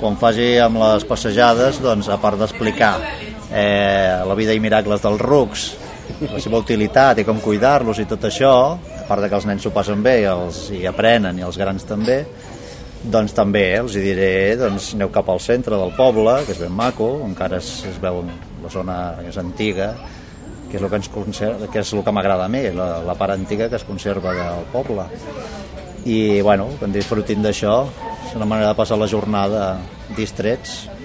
quan faci amb les passejades, doncs, a part d'explicar la vida i miracles dels rucs, la seva utilitat i com cuidar-los i tot això, a part que els nens s'ho passen bé i aprenen, i els grans també, doncs també els diré, doncs, aneu cap al centre del poble, que és ben maco, encara es veu la zona que és antiga, que és el que ens conserva, que és el que m'agrada a mi, la part antiga que es conserva del poble. I bueno, que en disfrutin d'això, és una manera de passar la jornada distrets.